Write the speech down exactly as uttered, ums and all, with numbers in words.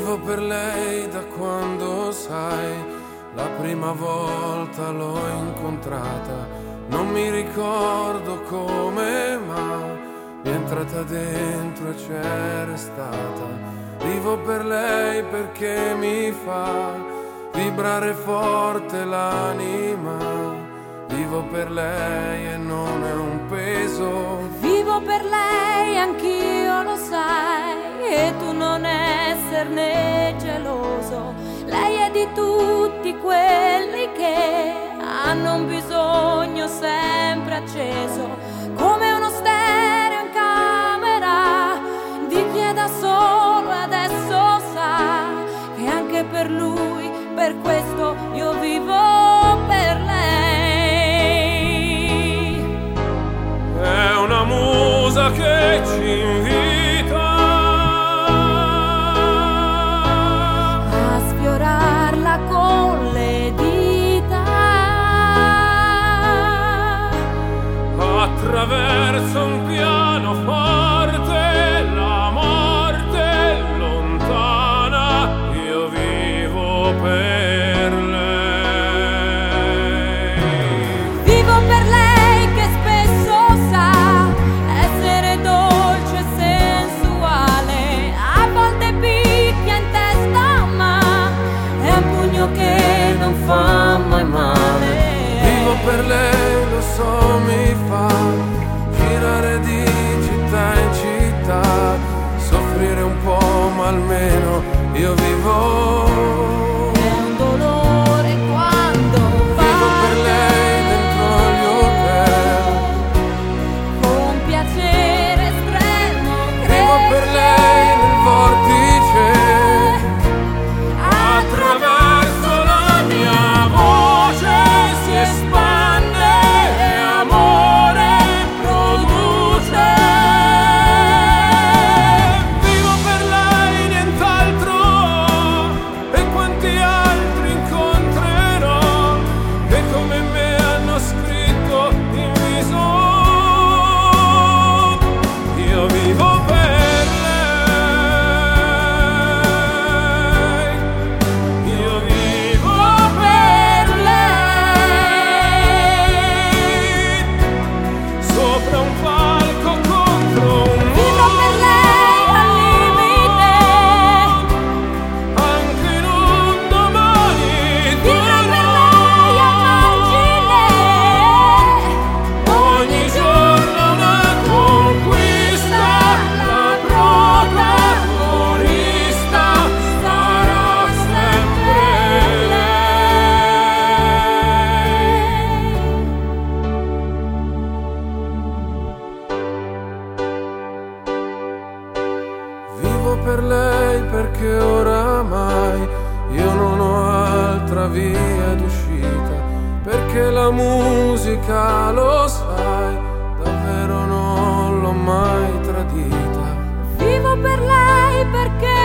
Vivo per lei da quando, sai, la prima volta l'ho incontrata. Non mi ricordo come, ma mi è entrata dentro e c'è restata. Vivo per lei perché mi fa vibrare forte l'anima. Vivo per lei e non è un peso. Vivo per lei, anch'io lo sai, e tu non esserne geloso. Lei è di tutti quelli che hanno un bisogno sempre acceso, come uno stereo in camera di chi è da solo e adesso sa che anche per lui, per questo io vivo per lei. È una musa che ci invita a sfiorarla con le dita attraverso un pianoforte, la morte lontana. Io vivo per lei. Vivo per lei che spesso sa essere dolce e sensuale, a volte picchia in testa ma è un pugno che non fa mai male. Vivo per lei, lo so, mi fa girare di città in città, soffrire un po' ma almeno io vivo. È un dolore quando va. Vivo per lei dentro gli hotel, Con piacere estremo vivo per lei nel vortice. Attraverso la mia voce si espande e amore produce. Vivo per lei, nient'altro, e quanti altri incontrerò che come me hanno scritto in viso. Io vivo per lei, io vivo per lei, sopra un palco contro un Vivo per lei al limite, anche in un domani vivo per lei a margine, ogni giorno una conquista, la protagonista sarà sempre lei. Vivo per lei perché oramai io non ho altra via d'uscita, perché la musica, lo sai, davvero non l'ho mai tradita. vivo per lei perché